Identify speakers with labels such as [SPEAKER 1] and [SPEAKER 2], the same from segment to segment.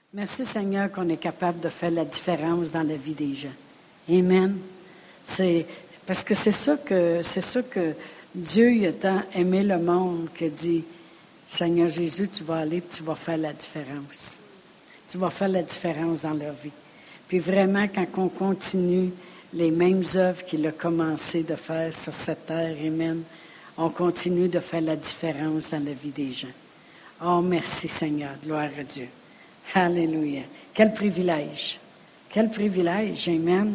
[SPEAKER 1] Merci Seigneur qu'on est capable de faire la différence dans la vie des gens. Amen. C'est parce que c'est ça que Dieu il a tant aimé le monde qu'il dit, Seigneur Jésus, tu vas aller et tu vas faire la différence. Tu vas faire la différence dans leur vie. Puis vraiment, quand on continue les mêmes œuvres qu'il a commencé de faire sur cette terre, amen, on continue de faire la différence dans la vie des gens. Oh, merci Seigneur, gloire à Dieu. Alléluia. Quel privilège. Quel privilège, amen.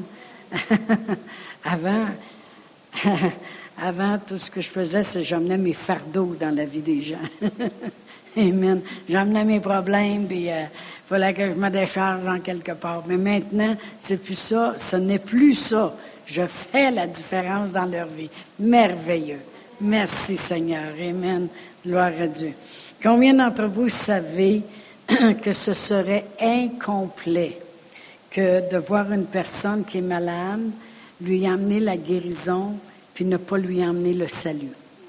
[SPEAKER 1] Avant, tout ce que je faisais, c'est que j'emmenais mes fardeaux dans la vie des gens. Amen. J'emmenais mes problèmes, puis fallait que je me décharge en quelque part. Mais maintenant, c'est plus ça, ce n'est plus ça. Je fais la différence dans leur vie. Merveilleux. Merci Seigneur. Amen. Gloire à Dieu. Combien d'entre vous savez que ce serait incomplet que de voir une personne qui est malade, lui emmener la guérison, puis ne pas lui emmener le salut?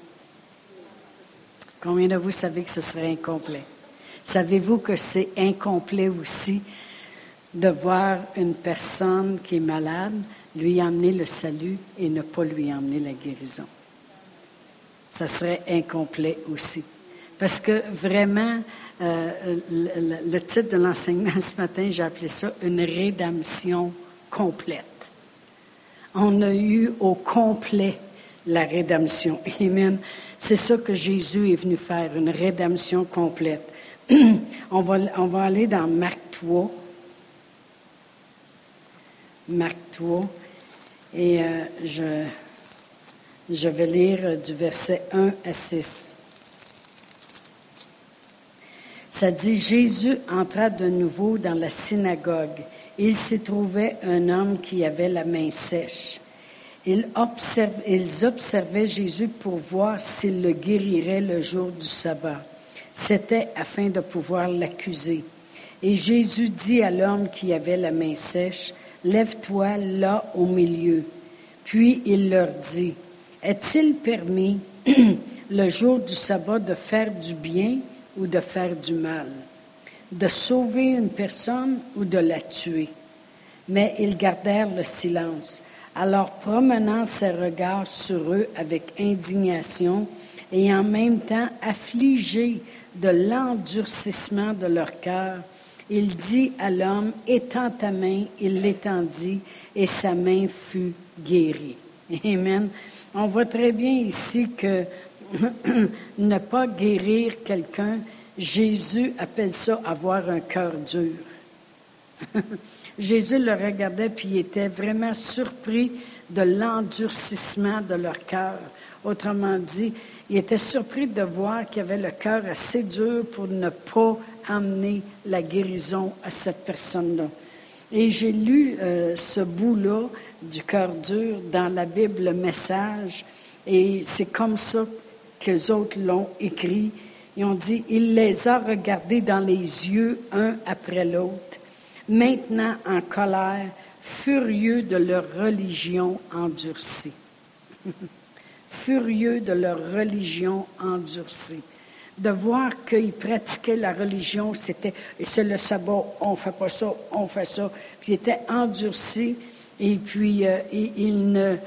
[SPEAKER 1] Combien de vous savez que ce serait incomplet? Savez-vous que c'est incomplet aussi de voir une personne qui est malade, lui emmener le salut et ne pas lui emmener la guérison? Ça serait incomplet aussi. Parce que vraiment, le titre de l'enseignement ce matin, j'ai appelé ça « Une rédemption complète ». On a eu au complet la rédemption. Amen. C'est ça que Jésus est venu faire, une rédemption complète. On va aller dans Marc 3. Marc 3. Et je vais lire du verset 1 à 6. Ça dit, Jésus entra de nouveau dans la synagogue. Il s'y trouvait un homme qui avait la main sèche. Ils observaient Jésus pour voir s'il le guérirait le jour du sabbat. C'était afin de pouvoir l'accuser. Et Jésus dit à l'homme qui avait la main sèche, « Lève-toi là au milieu. » Puis il leur dit, « Est-il permis le jour du sabbat de faire du bien ou de faire du mal, de sauver une personne ou de la tuer? » Mais ils gardèrent le silence. Alors, promenant ses regards sur eux avec indignation et en même temps affligé de l'endurcissement de leur cœur, il dit à l'homme, « Étends ta main. » Il l'étendit et sa main fut guérie. Amen. On voit très bien ici que ne pas guérir quelqu'un, Jésus appelle ça avoir un cœur dur. Jésus le regardait puis il était vraiment surpris de l'endurcissement de leur cœur. Autrement dit, il était surpris de voir qu'il avait le cœur assez dur pour ne pas amener la guérison à cette personne-là. Et j'ai lu ce bout-là du cœur dur dans la Bible, le Message, et c'est comme ça qu'eux autres l'ont écrit. Ils ont dit, il les a regardés dans les yeux, un après l'autre, maintenant en colère, furieux de leur religion endurcie. Furieux de leur religion endurcie. De voir qu'ils pratiquaient la religion, c'était, et c'est le sabbat, on ne fait pas ça, on fait ça. Puis ils étaient endurcis, et puis il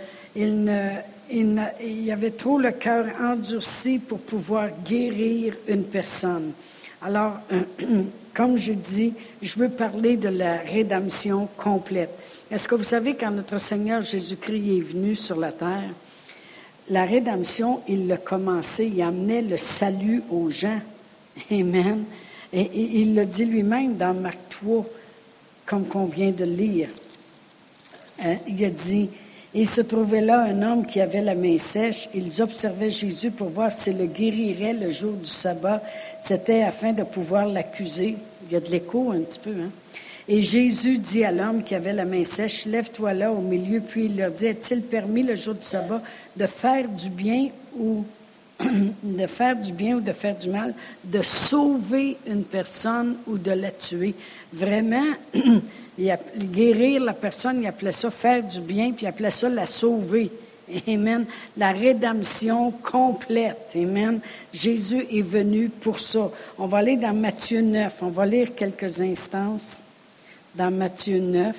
[SPEAKER 1] y avait trop le cœur endurci pour pouvoir guérir une personne. Alors, comme je dis, je veux parler de la rédemption complète. Est-ce que vous savez, quand notre Seigneur Jésus-Christ est venu sur la terre, la rédemption, il l'a commencé, il amenait le salut aux gens. Amen. Et il l'a dit lui-même dans Marc 3, comme qu'on vient de lire. Il a dit, il se trouvait là un homme qui avait la main sèche. Ils observaient Jésus pour voir s'il le guérirait le jour du sabbat. C'était afin de pouvoir l'accuser. Il y a de l'écho un petit peu, hein? Et Jésus dit à l'homme qui avait la main sèche, « Lève-toi là au milieu. » Puis il leur dit, « Est-il permis le jour du sabbat de faire du bien ou de faire du mal, de sauver une personne ou de la tuer? » Vraiment, guérir la personne, il appelait ça faire du bien, puis il appelait ça la sauver. Amen. La rédemption complète. Amen. Jésus est venu pour ça. On va aller dans Matthieu 9. On va lire quelques instances dans Matthieu 9.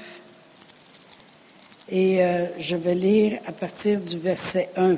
[SPEAKER 1] Et je vais lire à partir du verset 1.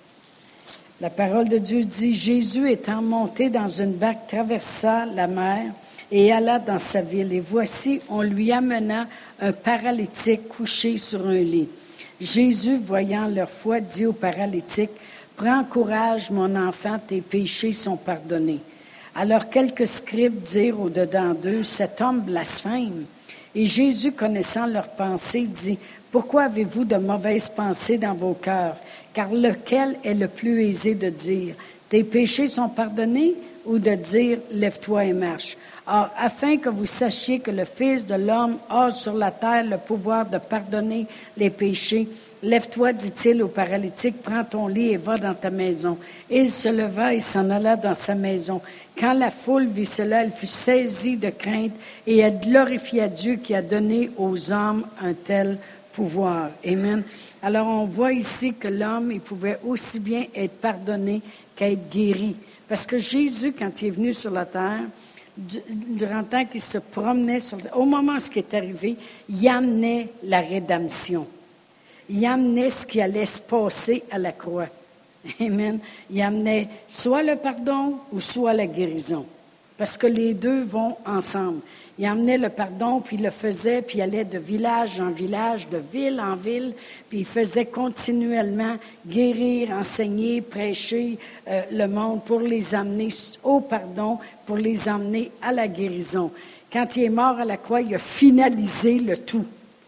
[SPEAKER 1] La parole de Dieu dit, « Jésus étant monté dans une barque, traversa la mer et alla dans sa ville. Et voici, on lui amena un paralytique couché sur un lit. Jésus, voyant leur foi, dit au paralytique, « Prends courage, mon enfant, tes péchés sont pardonnés. » Alors quelques scribes dirent au-dedans d'eux, « Cet homme blasphème. » Et Jésus, connaissant leurs pensées, dit, « Pourquoi avez-vous de mauvaises pensées dans vos cœurs? Car lequel est le plus aisé de dire, « Tes péchés sont pardonnés » ou de dire, « Lève-toi et marche. » Or, afin que vous sachiez que le Fils de l'homme a sur la terre le pouvoir de pardonner les péchés, lève-toi, dit-il au paralytique, prends ton lit et va dans ta maison. Et il se leva et s'en alla dans sa maison. Quand la foule vit cela, elle fut saisie de crainte et elle glorifia Dieu qui a donné aux hommes un tel pouvoir. Amen. Alors, on voit ici que l'homme, il pouvait aussi bien être pardonné qu'être guéri. Parce que Jésus, quand il est venu sur la terre, durant le temps qu'il se promenait au moment où ce qui est arrivé, il amenait la rédemption. Il amenait ce qui allait se passer à la croix. Amen. Il amenait soit le pardon ou soit la guérison. Parce que les deux vont ensemble. Il amenait le pardon, puis il le faisait, puis il allait de village en village, de ville en ville, puis il faisait continuellement guérir, enseigner, prêcher le monde pour les amener au pardon, pour les emmener à la guérison. Quand il est mort à la croix, il a finalisé le tout.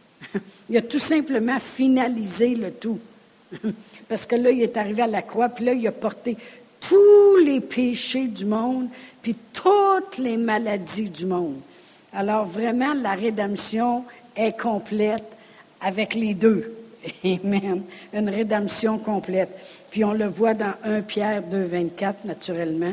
[SPEAKER 1] Il a tout simplement finalisé le tout. Parce que là, il est arrivé à la croix, puis là, il a porté tous les péchés du monde, puis toutes les maladies du monde. Alors, vraiment, la rédemption est complète avec les deux. Amen. Une rédemption complète. Puis on le voit dans 1 Pierre 2, 24, naturellement.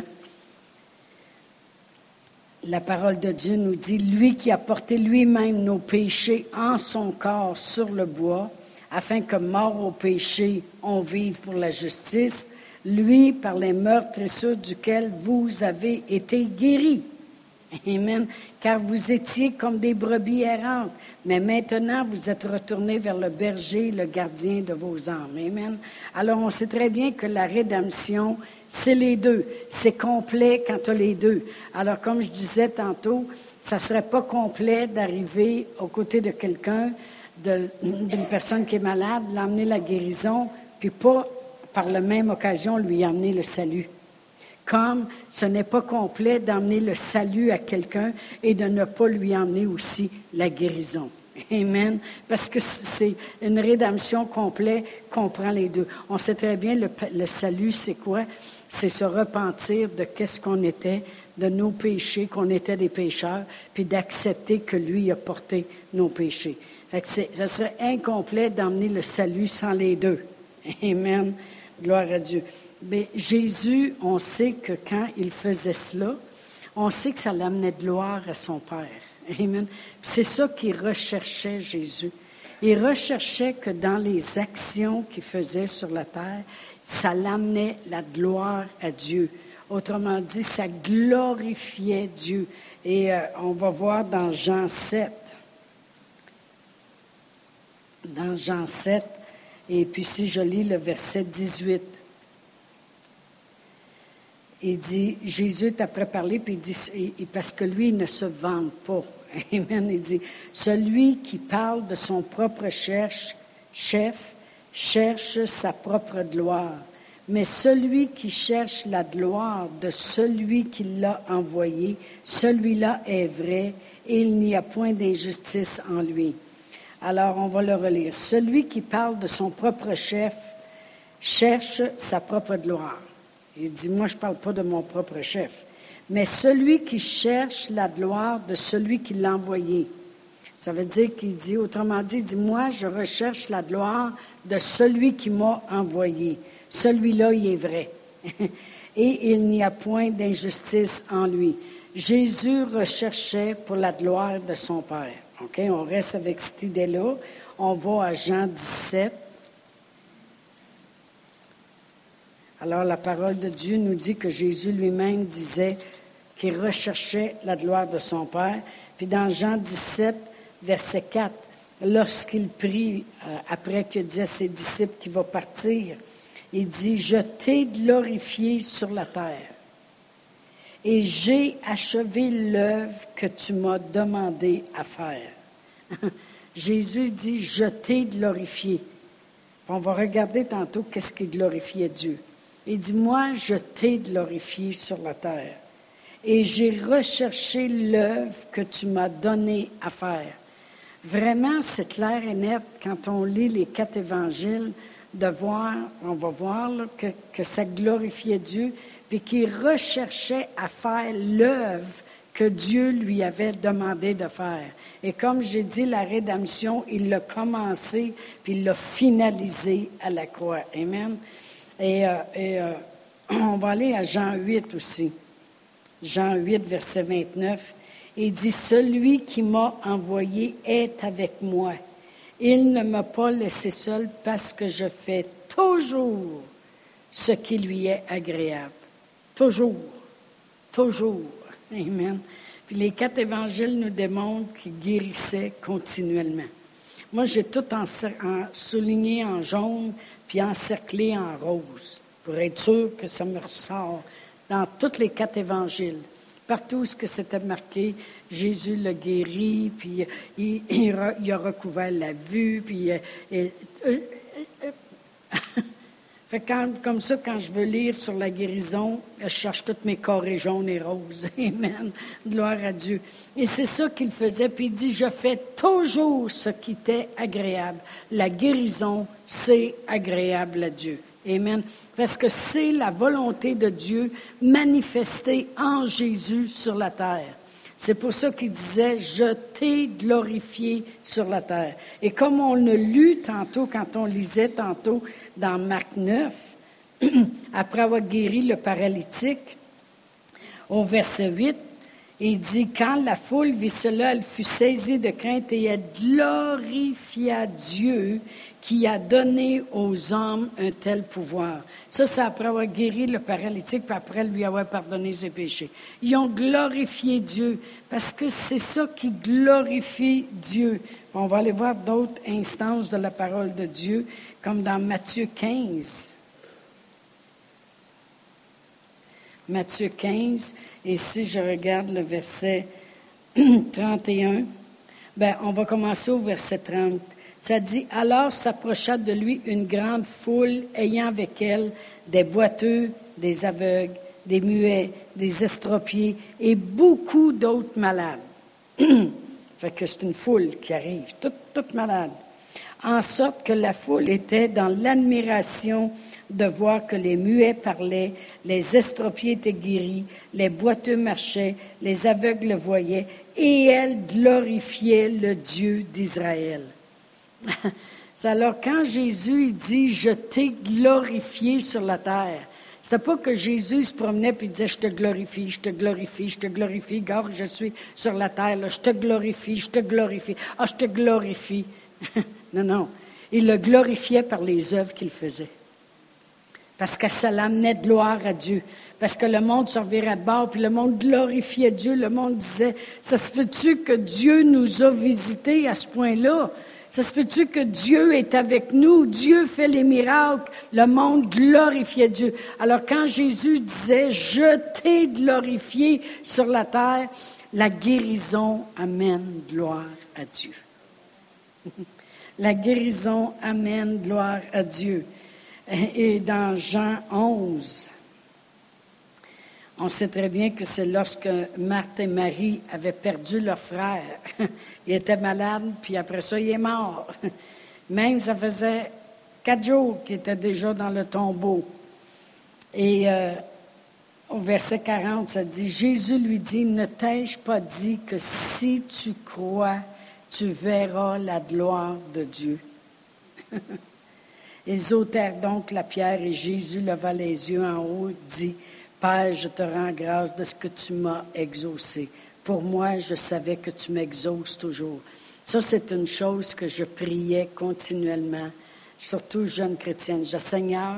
[SPEAKER 1] La parole de Dieu nous dit, « Lui qui a porté lui-même nos péchés en son corps sur le bois, afin que, mort au péché, on vive pour la justice, lui, par les meurtrissures duquel vous avez été guéris. » Amen. Car vous étiez comme des brebis errantes, mais maintenant vous êtes retournés vers le berger, le gardien de vos âmes. Amen. Alors on sait très bien que la rédemption, c'est les deux. C'est complet quand tu as les deux. Alors comme je disais tantôt, ça ne serait pas complet d'arriver aux côtés de quelqu'un, d'une personne qui est malade, l'emmener la guérison, puis pas par la même occasion lui emmener le salut. Comme ce n'est pas complet d'emmener le salut à quelqu'un et de ne pas lui emmener aussi la guérison. Amen. Parce que c'est une rédemption complète, comprend les deux. On sait très bien le salut, c'est quoi? C'est se repentir de qu'est-ce qu'on était, de nos péchés, qu'on était des pécheurs, puis d'accepter que lui a porté nos péchés. Fait que ça serait incomplet d'emmener le salut sans les deux. Amen. Gloire à Dieu. Mais Jésus, on sait que quand il faisait cela, on sait que ça l'amenait de gloire à son Père. Amen. C'est ça qu'il recherchait, Jésus. Il recherchait que dans les actions qu'il faisait sur la terre, ça l'amenait la gloire à Dieu. Autrement dit, ça glorifiait Dieu. Et on va voir dans Jean 7. Dans Jean 7, et puis si je lis le verset 18. Il dit, Jésus est après parler, puis il dit, parce que lui, il ne se vante pas. Amen. Il dit, celui qui parle de son propre chef cherche sa propre gloire. Mais celui qui cherche la gloire de celui qui l'a envoyé, celui-là est vrai, et il n'y a point d'injustice en lui. Alors, on va le relire. Celui qui parle de son propre chef cherche sa propre gloire. Il dit, moi, je ne parle pas de mon propre chef, mais celui qui cherche la gloire de celui qui l'a envoyé. Ça veut dire qu'il dit, autrement dit, il dit, moi, je recherche la gloire de celui qui m'a envoyé. Celui-là, il est vrai. Et il n'y a point d'injustice en lui. Jésus recherchait pour la gloire de son Père. OK, on reste avec cette idée-là. On va à Jean 17. Alors la parole de Dieu nous dit que Jésus lui-même disait qu'il recherchait la gloire de son Père. Puis dans Jean 17, verset 4, lorsqu'il prie, après qu'il dit à ses disciples qu'il va partir, il dit « Je t'ai glorifié sur la terre et j'ai achevé l'œuvre que tu m'as demandé à faire. » Jésus dit « Je t'ai glorifié ». On va regarder tantôt qu'est-ce qui glorifiait Dieu. Il dit « Moi, je t'ai glorifié sur la terre et j'ai recherché l'œuvre que tu m'as donnée à faire. » Vraiment, c'est clair et net quand on lit les 4 évangiles de voir, on va voir là, que ça glorifiait Dieu, puis qu'il recherchait à faire l'œuvre que Dieu lui avait demandé de faire. Et comme j'ai dit, la rédemption, il l'a commencé, puis il l'a finalisé à la croix. Amen. Et on va aller à Jean 8 aussi. Jean 8, verset 29. Il dit, « Celui qui m'a envoyé est avec moi. Il ne m'a pas laissé seul parce que je fais toujours ce qui lui est agréable. » Toujours. Toujours. Amen. Puis les 4 évangiles nous démontrent qu'il guérissait continuellement. Moi, j'ai tout souligné en jaune puis encerclé en rose pour être sûr que ça me ressort dans tous les 4 évangiles. Partout où c'était marqué, Jésus l'a guéri, puis il a recouvert la vue, puis... Fait que comme ça, quand je veux lire sur la guérison, je cherche tous mes carrés jaunes et roses. Amen. Gloire à Dieu. Et c'est ça qu'il faisait. Puis il dit, je fais toujours ce qui t'est agréable. La guérison, c'est agréable à Dieu. Amen. Parce que c'est la volonté de Dieu manifestée en Jésus sur la terre. C'est pour ça qu'il disait, je t'ai glorifié sur la terre. Et comme on l'a lu tantôt, quand on lisait tantôt dans Marc 9, après avoir guéri le paralytique, au verset 8, il dit, quand la foule vit cela, elle fut saisie de crainte et elle glorifia Dieu qui a donné aux hommes un tel pouvoir. Ça, c'est après avoir guéri le paralytique, puis après lui avoir pardonné ses péchés. Ils ont glorifié Dieu, parce que c'est ça qui glorifie Dieu. On va aller voir d'autres instances de la parole de Dieu, comme dans Matthieu 15. Matthieu 15, et si je regarde le verset 31, on va commencer au verset 30. Ça dit, « Alors s'approcha de lui une grande foule, ayant avec elle des boiteux, des aveugles, des muets, des estropiés et beaucoup d'autres malades. » Fait que c'est une foule qui arrive, toute malade. En sorte que la foule était dans l'admiration de voir que les muets parlaient, les estropiés étaient guéris, les boiteux marchaient, les aveugles voyaient, et elle glorifiait le Dieu d'Israël. Alors, quand Jésus dit « Je t'ai glorifié sur la terre », c'était pas que Jésus se promenait et disait « Je te glorifie, je te glorifie, je te glorifie, regarde, je suis sur la terre, là, je te glorifie, je te glorifie, je te glorifie. » Non. Il le glorifiait par les œuvres qu'il faisait. Parce que ça l'amenait de gloire à Dieu. Parce que le monde se revirait de bord, puis le monde glorifiait Dieu. Le monde disait, ça se peut-tu que Dieu nous a visités à ce point-là? Ça se peut-tu que Dieu est avec nous? Dieu fait les miracles. Le monde glorifiait Dieu. Alors quand Jésus disait, je t'ai glorifié sur la terre, la guérison amène gloire à Dieu. La guérison amène gloire à Dieu. Et dans Jean 11, on sait très bien que c'est lorsque Marthe et Marie avaient perdu leur frère. Il était malade, puis après ça, il est mort. Même, ça faisait 4 jours qu'il était déjà dans le tombeau. Et au verset 40, ça dit, Jésus lui dit, « Ne t'ai-je pas dit que si tu crois, tu verras la gloire de Dieu. » Ils ôtèrent donc la pierre et Jésus leva les yeux en haut et dit, « Père, je te rends grâce de ce que tu m'as exaucé. Pour moi, je savais que tu m'exauces toujours. » Ça, c'est une chose que je priais continuellement, surtout jeune chrétienne. « Seigneur,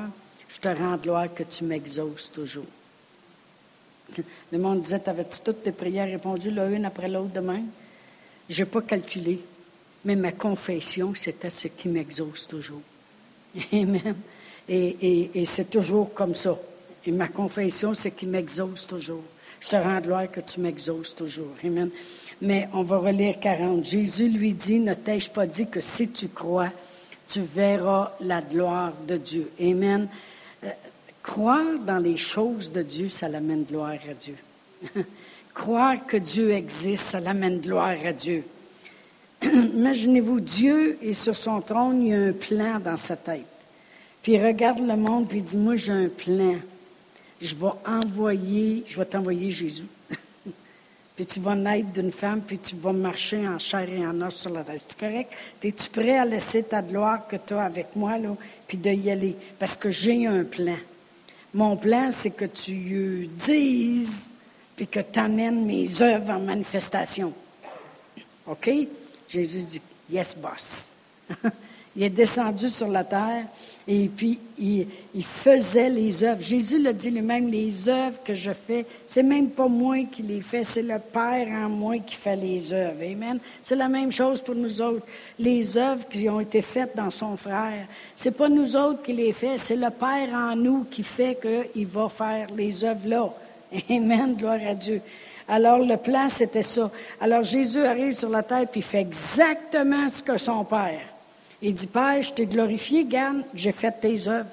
[SPEAKER 1] Je te rends gloire que tu m'exauces toujours. Le monde disait, t'avais-tu toutes tes prières répondues, là, une après l'autre de même? Je n'ai pas calculé, mais ma confession, c'était ce qui m'exauce toujours. Amen. Et c'est toujours comme ça. Et ma confession, c'est qui m'exauce toujours. Je te rends gloire que tu m'exauces toujours. Amen. Mais on va relire 40. Jésus lui dit, ne t'ai-je pas dit que si tu crois, tu verras la gloire de Dieu. Amen. Croire dans les choses de Dieu, ça l'amène gloire à Dieu. Croire que Dieu existe, ça l'amène gloire à Dieu. Imaginez-vous, Dieu est sur son trône, il y a un plan dans sa tête. Puis il regarde le monde, puis il dit, moi j'ai un plan. Je vais t'envoyer Jésus. Puis tu vas naître d'une femme, puis tu vas marcher en chair et en os sur la terre. C'est correct? Es-tu prêt à laisser ta gloire que tu as avec moi, là, puis de y aller? Parce que j'ai un plan. Mon plan, c'est que tu dises, puis que tu amènes mes œuvres en manifestation. OK? Jésus dit, yes, boss. Il est descendu sur la terre et puis il faisait les œuvres. Jésus le dit lui-même, les œuvres que je fais, c'est même pas moi qui les fais, c'est le Père en moi qui fait les œuvres. Amen. C'est la même chose pour nous autres. Les œuvres qui ont été faites dans son frère, c'est pas nous autres qui les fait, c'est le Père en nous qui fait qu'il va faire les œuvres là. Amen, gloire à Dieu. Alors, le plan, c'était ça. Alors, Jésus arrive sur la terre puis il fait exactement ce que son Père. Il dit, Père, je t'ai glorifié, garde, j'ai fait tes œuvres.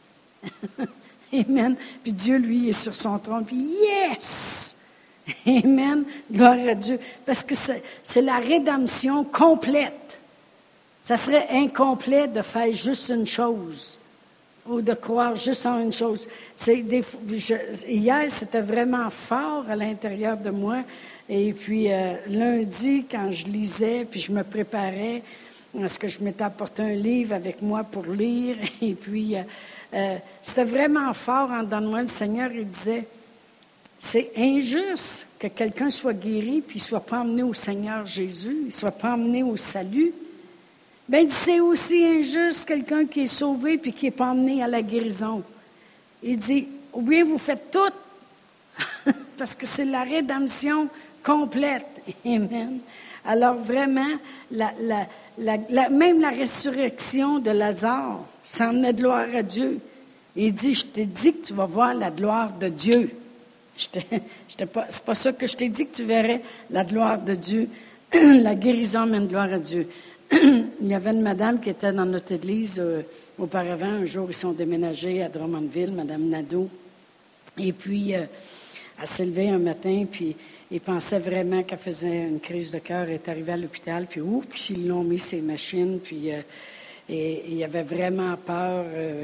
[SPEAKER 1] Amen. Puis Dieu, lui, est sur son trône. Puis, yes! Amen. Gloire à Dieu. Parce que c'est la rédemption complète. Ça serait incomplet de faire juste une chose ou de croire juste en une chose. Hier, c'était vraiment fort à l'intérieur de moi. Et puis, lundi, quand je lisais, puis je me préparais, parce que je m'étais apporté un livre avec moi pour lire. Et puis, c'était vraiment fort en dedans de moi. Le Seigneur, il disait, c'est injuste que quelqu'un soit guéri puis ne soit pas emmené au Seigneur Jésus, il ne soit pas emmené au salut. Bien, c'est aussi injuste quelqu'un qui est sauvé puis qui n'est pas emmené à la guérison. Il dit, ou bien vous faites tout, parce que c'est la rédemption complète. Amen. Alors vraiment, même la résurrection de Lazare, ça emmenait de gloire à Dieu. Il dit, je t'ai dit que tu vas voir la gloire de Dieu. C'est pas ça que je t'ai dit que tu verrais la gloire de Dieu. La guérison mène gloire à Dieu. Il y avait une madame qui était dans notre église auparavant. Un jour, ils sont déménagés à Drummondville, Madame Nadeau. Et puis, elle s'est levée un matin, puis il pensait vraiment qu'elle faisait une crise de cœur. Elle est arrivée à l'hôpital, puis ils l'ont mis ses machines, puis et il avait vraiment peur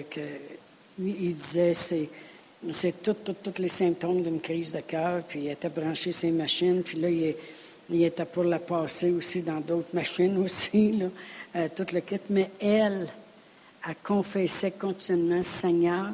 [SPEAKER 1] il disait, c'est tous les symptômes d'une crise de cœur, puis il était branché ses machines, puis là, il était pour la passer aussi dans d'autres machines aussi, là, tout le kit. Mais elle confessait continuellement, Seigneur,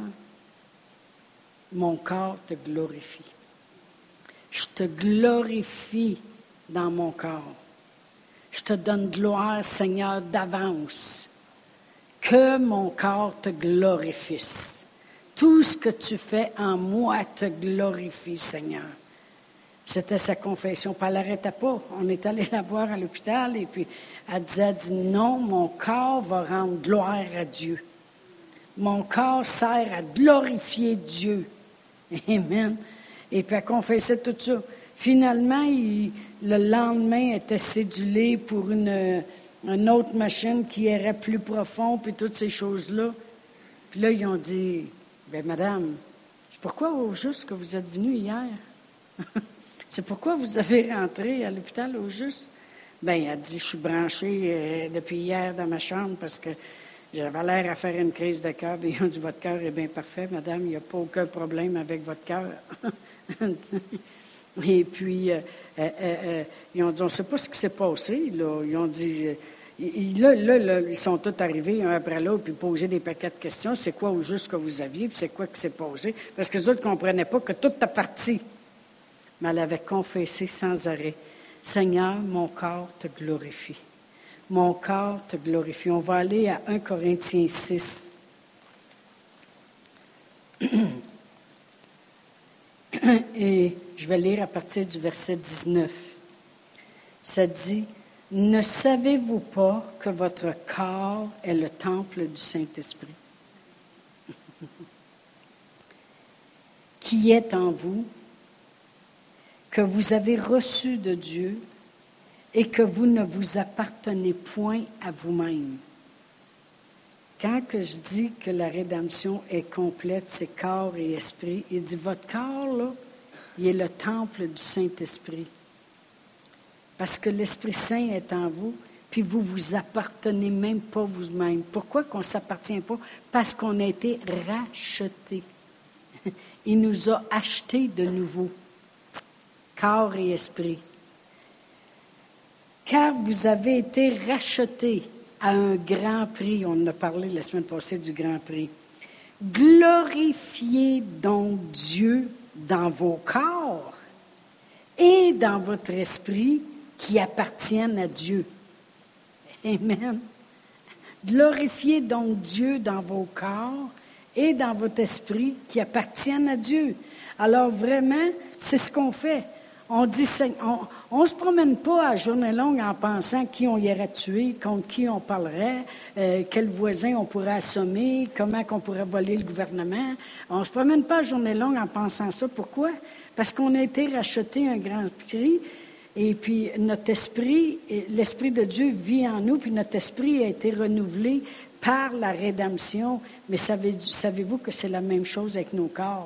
[SPEAKER 1] mon corps te glorifie. Je te glorifie dans mon corps. Je te donne gloire, Seigneur, d'avance. Que mon corps te glorifie. Tout ce que tu fais en moi te glorifie, Seigneur. C'était sa confession. Puis elle n'arrêtait pas. On est allé la voir à l'hôpital et puis elle dit non, mon corps va rendre gloire à Dieu. Mon corps sert à glorifier Dieu. Amen. Et puis elle confessait tout ça. Finalement, le lendemain, elle était cédulée pour une autre machine qui irait plus profond, puis toutes ces choses-là. Puis là, ils ont dit, bien, madame, c'est pourquoi au juste que vous êtes venue hier? C'est pourquoi vous avez rentré à l'hôpital au juste? Bien, elle dit, je suis branchée depuis hier dans ma chambre parce que j'avais l'air à faire une crise de cœur. Bien, ils ont dit, votre cœur est bien parfait, madame, il n'y a pas aucun problème avec votre cœur. Et puis, ils ont dit, on ne sait pas ce qui s'est passé. Là. Ils ont dit, ils sont tous arrivés un après l'autre, puis poser des paquets de questions. C'est quoi au juste que vous aviez, puis c'est quoi qui s'est passé? Parce que les autres ne comprenaient pas que tout est parti. Mais elle avait confessé sans arrêt, Seigneur, mon corps te glorifie. Mon corps te glorifie. On va aller à 1 Corinthiens 6. Et je vais lire à partir du verset 19. Ça dit, « Ne savez-vous pas que votre corps est le temple du Saint-Esprit, qui est en vous, que vous avez reçu de Dieu et que vous ne vous appartenez point à vous-même. » Quand que je dis que la rédemption est complète, c'est corps et esprit, il dit, votre corps, là, il est le temple du Saint-Esprit. Parce que l'Esprit Saint est en vous, puis vous vous appartenez même pas vous-même. Pourquoi qu'on ne s'appartient pas? Parce qu'on a été rachetés. Il nous a achetés de nouveau, corps et esprit. Car vous avez été rachetés à un grand prix. On en a parlé la semaine passée du grand prix. Glorifiez donc Dieu dans vos corps et dans votre esprit qui appartiennent à Dieu. Amen. Glorifiez donc Dieu dans vos corps et dans votre esprit qui appartiennent à Dieu. Alors vraiment, c'est ce qu'on fait. On dit, on se promène pas à journée longue en pensant qui on irait tuer, contre qui on parlerait, quel voisin on pourrait assommer, comment qu'on pourrait voler le gouvernement. On se promène pas à journée longue en pensant ça. Pourquoi? Parce qu'on a été racheté un grand prix. Et puis, notre esprit, l'Esprit de Dieu vit en nous, puis notre esprit a été renouvelé par la rédemption. Mais savez-vous que c'est la même chose avec nos corps?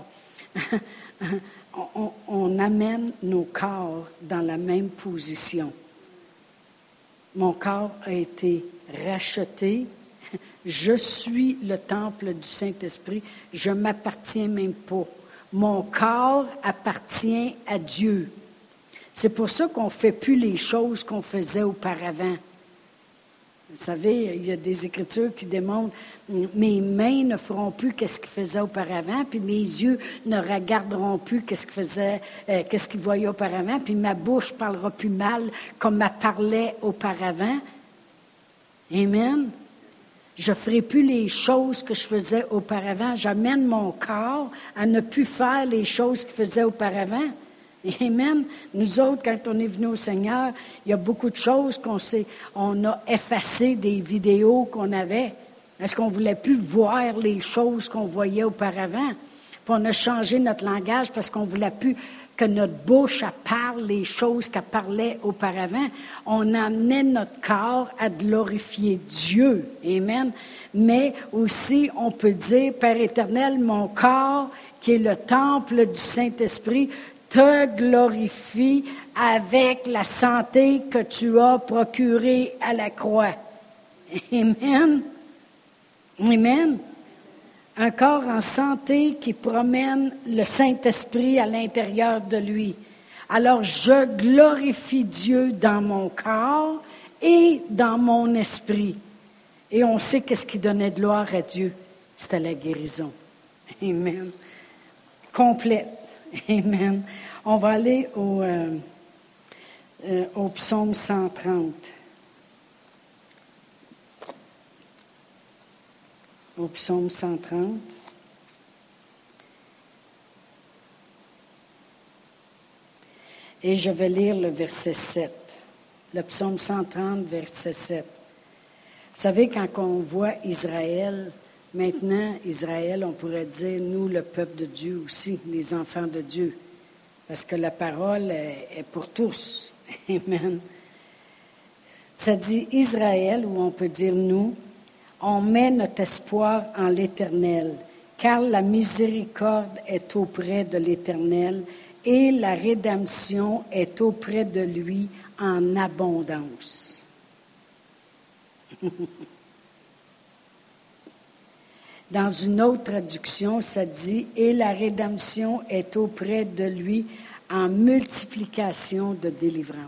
[SPEAKER 1] On amène nos corps dans la même position. Mon corps a été racheté. Je suis le temple du Saint-Esprit. Je ne m'appartiens même pas. Mon corps appartient à Dieu. C'est pour ça qu'on ne fait plus les choses qu'on faisait auparavant. Vous savez, il y a des Écritures qui démontrent « Mes mains ne feront plus qu'est-ce qu'ils faisaient auparavant, puis mes yeux ne regarderont plus qu'est-ce qu'ils voyaient auparavant, puis ma bouche ne parlera plus mal comme elle parlait auparavant. » Amen. Je ne ferai plus les choses que je faisais auparavant. J'amène mon corps à ne plus faire les choses qu'il faisait auparavant. Amen. Nous autres, quand on est venus au Seigneur, il y a beaucoup de choses on a effacé des vidéos qu'on avait. Est-ce qu'on ne voulait plus voir les choses qu'on voyait auparavant? Puis on a changé notre langage parce qu'on ne voulait plus que notre bouche parle les choses qu'elle parlait auparavant. On amenait notre corps à glorifier Dieu. Amen. Mais aussi, on peut dire, Père éternel, mon corps, qui est le temple du Saint-Esprit, te glorifie avec la santé que tu as procurée à la croix. Amen. Amen. Un corps en santé qui promène le Saint-Esprit à l'intérieur de lui. Alors, je glorifie Dieu dans mon corps et dans mon esprit. Et on sait qu'est-ce qui donnait de gloire à Dieu. C'était la guérison. Amen. Complète. Amen. On va aller au psaume 130. Au psaume 130. Et je vais lire le verset 7. Le psaume 130, verset 7. Vous savez, quand on voit Israël, maintenant, Israël, on pourrait dire, nous, le peuple de Dieu aussi, les enfants de Dieu. Parce que la parole est pour tous. Amen. Ça dit Israël, ou on peut dire nous, on met notre espoir en l'Éternel, car la miséricorde est auprès de l'Éternel et la rédemption est auprès de lui en abondance. Dans une autre traduction, ça dit « Et la rédemption est auprès de lui en multiplication de délivrance. »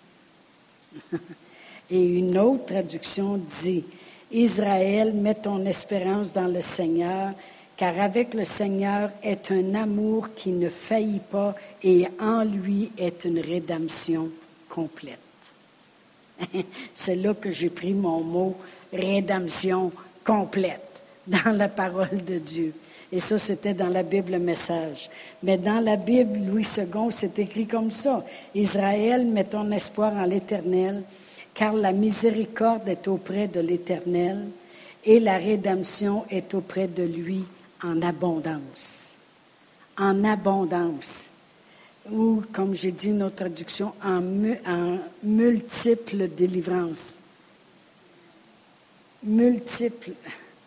[SPEAKER 1] Et une autre traduction dit « Israël, mets ton espérance dans le Seigneur, car avec le Seigneur est un amour qui ne faillit pas et en lui est une rédemption complète. » C'est là que j'ai pris mon mot « rédemption complète » dans la parole de Dieu. Et ça, c'était dans la Bible Message. Mais dans la Bible, Louis II, c'est écrit comme ça. Israël, mets ton espoir en l'Éternel, car la miséricorde est auprès de l'Éternel et la rédemption est auprès de lui en abondance. En abondance. Ou, comme j'ai dit une autre traduction, en multiples délivrances. Multiples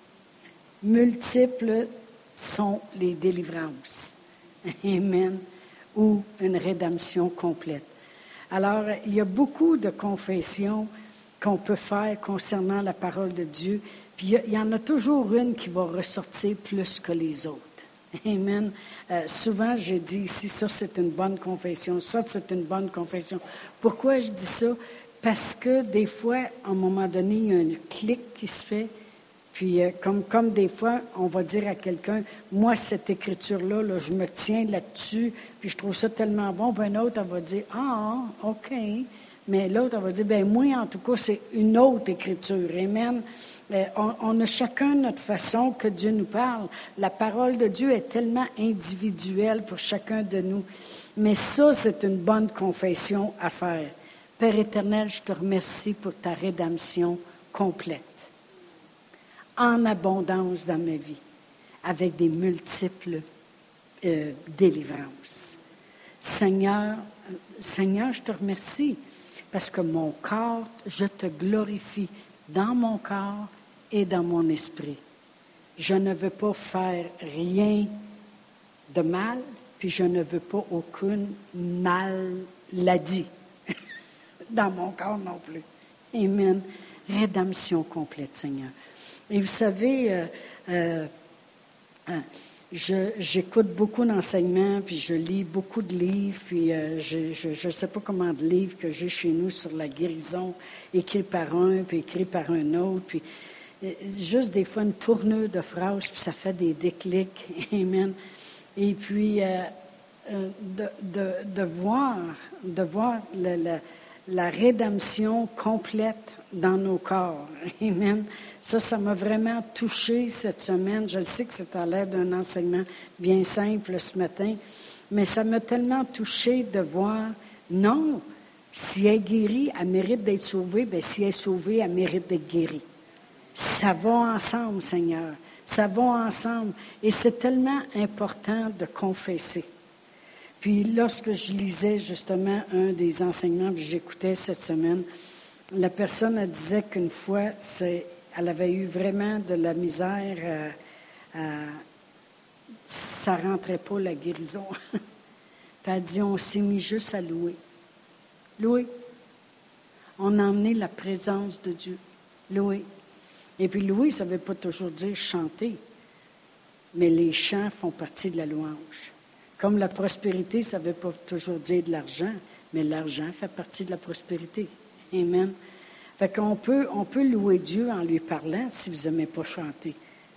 [SPEAKER 1] sont les délivrances. Amen. Ou une rédemption complète. Alors, il y a beaucoup de confessions qu'on peut faire concernant la parole de Dieu. Puis, il y en a toujours une qui va ressortir plus que les autres. Amen. Souvent, j'ai dit ici, ça c'est une bonne confession, ça c'est une bonne confession. Pourquoi je dis ça? Parce que des fois, à un moment donné, il y a un clic qui se fait. Puis, comme des fois, on va dire à quelqu'un, moi, cette écriture-là, là, je me tiens là-dessus, puis je trouve ça tellement bon. Puis un autre, elle va dire, ah, OK. Mais l'autre, elle va dire, ben moi, en tout cas, c'est une autre écriture. Amen. On a chacun notre façon que Dieu nous parle. La parole de Dieu est tellement individuelle pour chacun de nous. Mais ça, c'est une bonne confession à faire. Père éternel, je te remercie pour ta rédemption complète. En abondance dans ma vie, avec des multiples délivrances. Seigneur, je te remercie parce que mon corps, je te glorifie dans mon corps et dans mon esprit. Je ne veux pas faire rien de mal, puis je ne veux pas aucune maladie dans mon corps non plus. Amen. Rédemption complète, Seigneur. Et vous savez, j'écoute beaucoup d'enseignements, puis je lis beaucoup de livres, puis je ne sais pas combien de livres que j'ai chez nous sur la guérison, écrits par un, puis écrits par un autre, puis juste des fois une tournure de phrases, puis ça fait des déclics, amen. Et puis de voir la rédemption complète dans nos corps, amen. Ça m'a vraiment touchée cette semaine. Je sais que c'est à l'air d'un enseignement bien simple ce matin, mais ça m'a tellement touchée de voir, non, si elle est guérie, elle mérite d'être sauvée, bien si elle est sauvée, elle mérite d'être guérie. Ça va ensemble, Seigneur. Ça va ensemble. Et c'est tellement important de confesser. Puis lorsque je lisais justement un des enseignements que j'écoutais cette semaine, la personne elle disait qu'une fois, elle avait eu vraiment de la misère, ça ne rentrait pas la guérison. Puis elle dit, on s'est mis juste à louer. Louer. On a emmené la présence de Dieu. Louer. Et puis louer, ça ne veut pas toujours dire chanter, mais les chants font partie de la louange. Comme la prospérité, ça ne veut pas toujours dire de l'argent, mais l'argent fait partie de la prospérité. Amen. Fait qu'on peut louer Dieu en lui parlant si vous n'aimez pas chanter.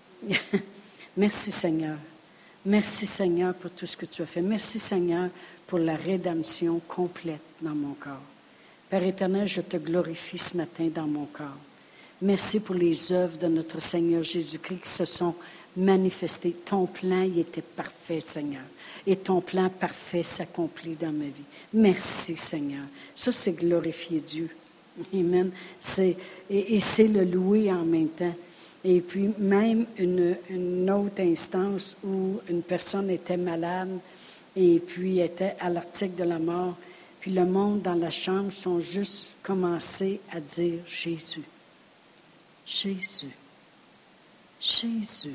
[SPEAKER 1] Merci Seigneur. Merci Seigneur pour tout ce que tu as fait. Merci Seigneur pour la rédemption complète dans mon corps. Père éternel, je te glorifie ce matin dans mon corps. Merci pour les œuvres de notre Seigneur Jésus-Christ qui se sont manifestées. Ton plan, il était parfait, Seigneur. Et ton plan parfait s'accomplit dans ma vie. Merci, Seigneur. Ça, c'est glorifier Dieu. Amen. Et c'est le louer en même temps. Et puis, même une autre instance où une personne était malade et puis était à l'article de la mort. Puis le monde dans la chambre sont juste commencé à dire Jésus. Jésus, Jésus,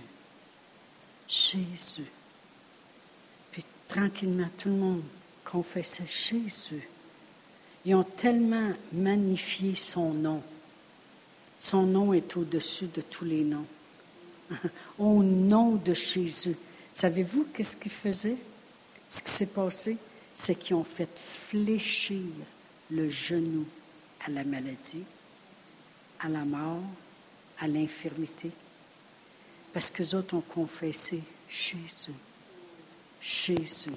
[SPEAKER 1] Jésus. Puis tranquillement, tout le monde confessait Jésus. Ils ont tellement magnifié son nom. Son nom est au-dessus de tous les noms. Au nom de Jésus. Savez-vous qu'est-ce qu'ils faisaient? Ce qui s'est passé, c'est qu'ils ont fait fléchir le genou à la maladie, à la mort, à l'infirmité. Parce qu'eux autres ont confessé Jésus, Jésus,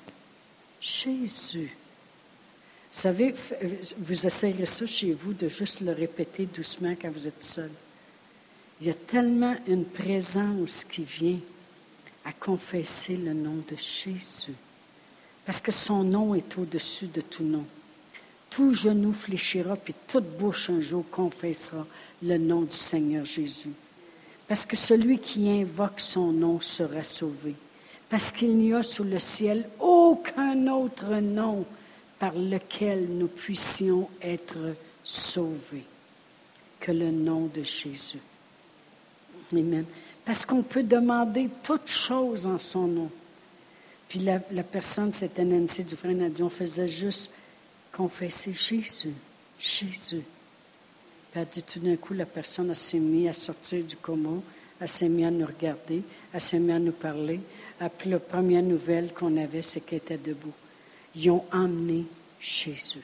[SPEAKER 1] Jésus. Vous savez, vous essayerez ça chez vous de juste le répéter doucement quand vous êtes seul. Il y a tellement une présence qui vient à confesser le nom de Jésus. Parce que son nom est au-dessus de tout nom. Tout genou fléchira, puis toute bouche un jour confessera le nom du Seigneur Jésus. Parce que celui qui invoque son nom sera sauvé. Parce qu'il n'y a sous le ciel aucun autre nom par lequel nous puissions être sauvés que le nom de Jésus. Amen. Parce qu'on peut demander toutes choses en son nom. Puis la personne, c'était Nancy Dufresne, a dit, on faisait juste confesser Jésus, Jésus. Puis elle dit, tout d'un coup, la personne s'est mise à sortir du coma, elle s'est mise à nous regarder, elle s'est mise à nous parler. Puis la première nouvelle qu'on avait, c'est qu'elle était debout. Ils ont emmené Jésus.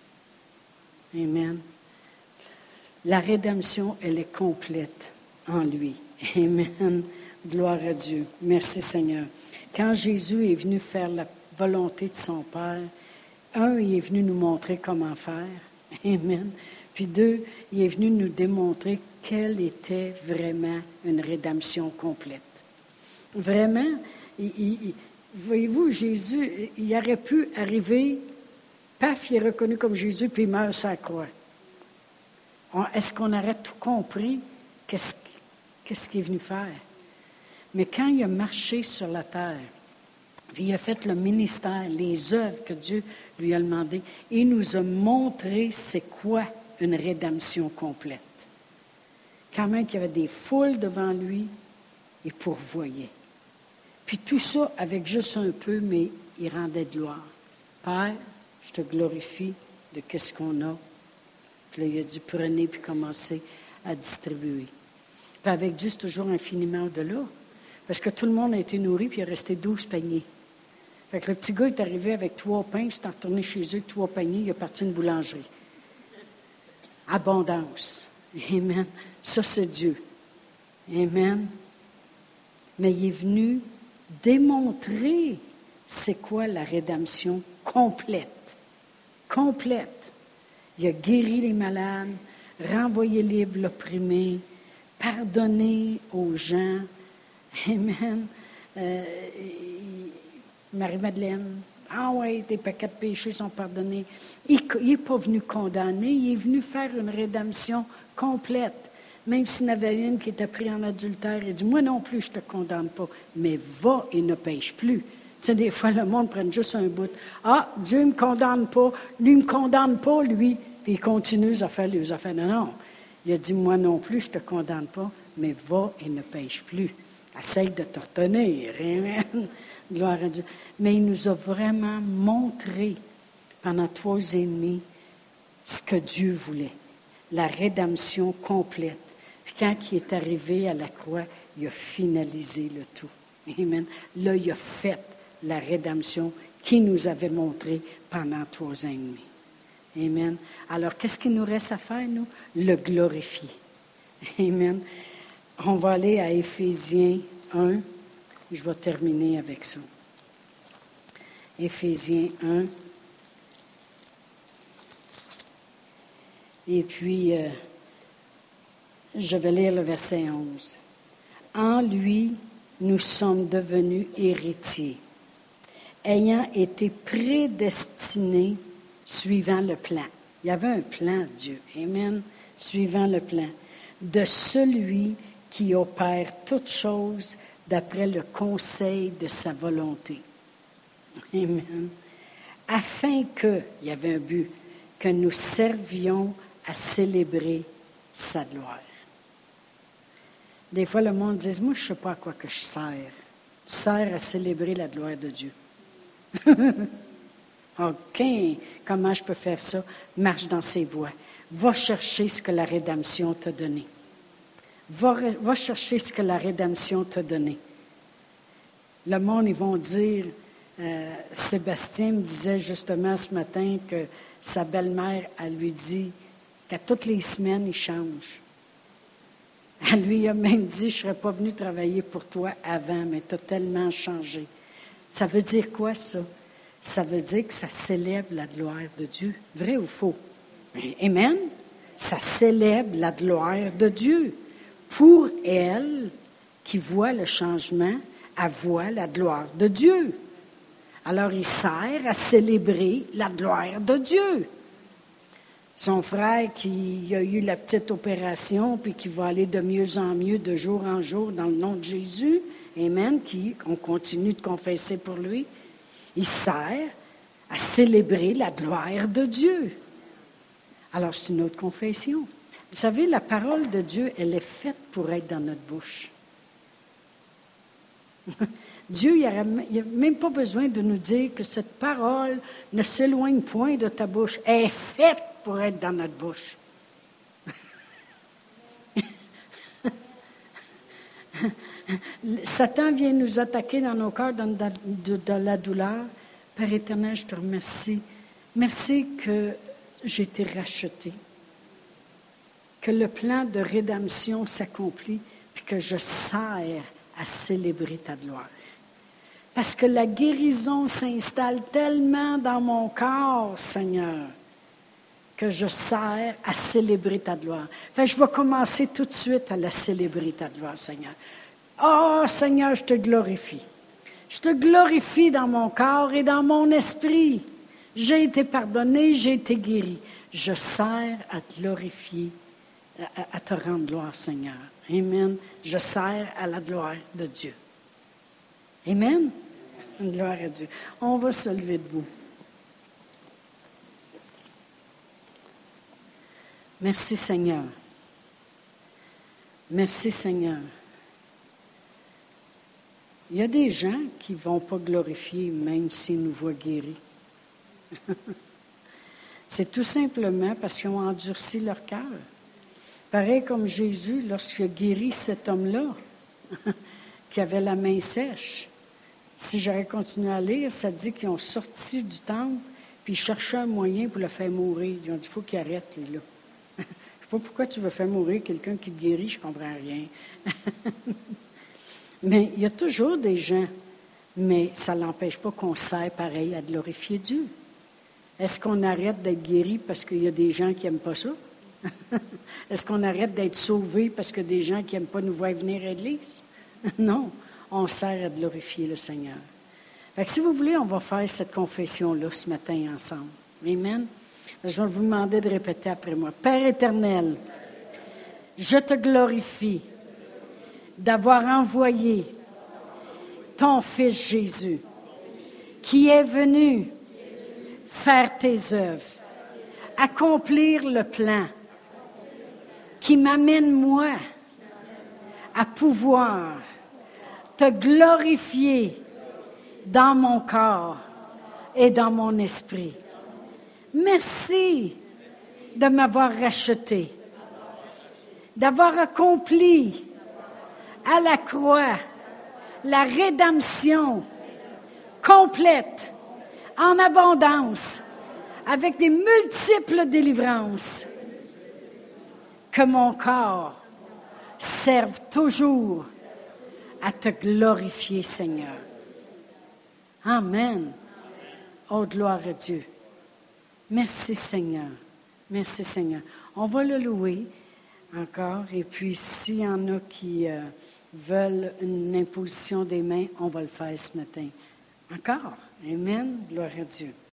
[SPEAKER 1] Amen. La rédemption, elle est complète en lui. Amen. Gloire à Dieu. Merci Seigneur. Quand Jésus est venu faire la volonté de son Père, il est venu nous montrer comment faire. Amen. Puis 2, il est venu nous démontrer quelle était vraiment une rédemption complète. Vraiment, voyez-vous, Jésus, il aurait pu arriver, paf, il est reconnu comme Jésus, puis il meurt sur la croix. Est-ce qu'on aurait tout compris qu'est-ce qu'il est venu faire? Mais quand il a marché sur la terre, puis il a fait le ministère, les œuvres que Dieu lui a demandées, il nous a montré c'est quoi une rédemption complète. Quand même qu'il y avait des foules devant lui, il pourvoyait. Puis tout ça avec juste un peu, mais il rendait gloire. Père, je te glorifie de qu'est-ce qu'on a. Puis là, il a dit, prenez puis commencez à distribuer. Puis avec Dieu, c'est toujours infiniment au-delà. Parce que tout le monde a été nourri, puis il est resté 12 paniers. Fait que le petit gars est arrivé avec 3 pains, puis il s'est retourné chez eux avec 3 paniers, il est parti à une boulangerie. Abondance. Amen. Ça, c'est Dieu. Amen. Mais il est venu démontrer c'est quoi la rédemption complète. Complète. Il a guéri les malades, renvoyé libre l'opprimé, pardonné aux gens. Amen. Marie-Madeleine, tes paquets de péchés sont pardonnés. Il n'est pas venu condamner, il est venu faire une rédemption complète. Même s'il y en avait une qui était prise en adultère, il dit, moi non plus, je ne te condamne pas, mais va et ne pêche plus. Tu sais, des fois, le monde prend juste un bout. Ah, Dieu ne me condamne pas, lui ne me condamne pas, lui. Puis il continue à faire les affaires. Non. Il a dit, moi non plus, je ne te condamne pas, mais va et ne pêche plus. Essaye de te retenir. Amen. Gloire à Dieu. Mais il nous a vraiment montré pendant 3 ans et demi ce que Dieu voulait. La rédemption complète. Puis quand il est arrivé à la croix, il a finalisé le tout. Amen. Là, il a fait la rédemption qu'il nous avait montrée pendant 3 ans et demi. Amen. Alors, qu'est-ce qu'il nous reste à faire, nous? Le glorifier. Amen. On va aller à Éphésiens 1. Je vais terminer avec ça. Éphésiens 1. Et puis, je vais lire le verset 11. En lui, nous sommes devenus héritiers, ayant été prédestinés suivant le plan. Il y avait un plan, Dieu. Amen. Suivant le plan. De celui qui opère toutes choses d'après le conseil de sa volonté. Amen. Afin que, il y avait un but, que nous servions à célébrer sa gloire. Des fois, le monde dit, moi, je ne sais pas à quoi que je sers. Tu sers à célébrer la gloire de Dieu. OK, comment je peux faire ça? Marche dans ses voies. Va chercher ce que la rédemption t'a donné. Va chercher ce que la rédemption t'a donné. Le monde, ils vont dire, Sébastien me disait justement ce matin que sa belle-mère, elle lui dit qu'à toutes les semaines, il change. Elle lui a même dit, je ne serais pas venu travailler pour toi avant, mais tu as tellement changé. Ça veut dire quoi, ça? Ça veut dire que ça célèbre la gloire de Dieu. Vrai ou faux? Amen? Ça célèbre la gloire de Dieu. Pour elle, qui voit le changement, elle voit la gloire de Dieu. Alors, il sert à célébrer la gloire de Dieu. Son frère qui a eu la petite opération, puis qui va aller de mieux en mieux, de jour en jour, dans le nom de Jésus, amen, on continue de confesser pour lui, il sert à célébrer la gloire de Dieu. Alors, c'est une autre confession. Vous savez, la parole de Dieu, elle est faite pour être dans notre bouche. Dieu, il n'a même pas besoin de nous dire que cette parole ne s'éloigne point de ta bouche. Elle est faite pour être dans notre bouche. Satan vient nous attaquer dans nos cœurs, dans la douleur. Père éternel, je te remercie. Merci que j'ai été racheté. Que le plan de rédemption s'accomplit, puis que je sers à célébrer ta gloire. Parce que la guérison s'installe tellement dans mon corps, Seigneur, que je sers à célébrer ta gloire. Fait que je vais commencer tout de suite à la célébrer, ta gloire, Seigneur. Oh, Seigneur, je te glorifie. Je te glorifie dans mon corps et dans mon esprit. J'ai été pardonné, j'ai été guéri. Je sers à te glorifier, à te rendre gloire, Seigneur. Amen. Je sers à la gloire de Dieu. Amen. Gloire à Dieu. On va se lever debout. Merci, Seigneur. Merci, Seigneur. Il y a des gens qui ne vont pas glorifier même s'ils nous voient guéris. C'est tout simplement parce qu'ils ont endurci leur cœur. Pareil comme Jésus, lorsqu'il a guéri cet homme-là, qui avait la main sèche. Si j'aurais continué à lire, ça dit qu'ils ont sorti du temple, puis ils cherchaient un moyen pour le faire mourir. Ils ont dit, il faut qu'il arrête, lui, là. Je ne sais pas pourquoi tu veux faire mourir quelqu'un qui te guérit, je ne comprends rien. Mais il y a toujours des gens, mais ça ne l'empêche pas qu'on sert pareil à glorifier Dieu. Est-ce qu'on arrête d'être guéri parce qu'il y a des gens qui n'aiment pas ça? Est-ce qu'on arrête d'être sauvé parce qu'il y a des gens qui n'aiment pas nous voir venir à l'Église? Non, on sert à glorifier le Seigneur. Fait que si vous voulez, on va faire cette confession-là ce matin ensemble. Amen. Je vais vous demander de répéter après moi. Père éternel, je te glorifie d'avoir envoyé ton Fils Jésus, qui est venu faire tes œuvres, accomplir le plan qui m'amène, moi, à pouvoir te glorifier dans mon corps et dans mon esprit. Merci de m'avoir racheté, d'avoir accompli à la croix la rédemption complète, en abondance, avec des multiples délivrances, que mon corps serve toujours à te glorifier, Seigneur. Amen. Oh, gloire à Dieu. Merci, Seigneur. Merci, Seigneur. On va le louer encore. Et puis, s'il y en a qui veulent une imposition des mains, on va le faire ce matin. Encore. Amen. Gloire à Dieu.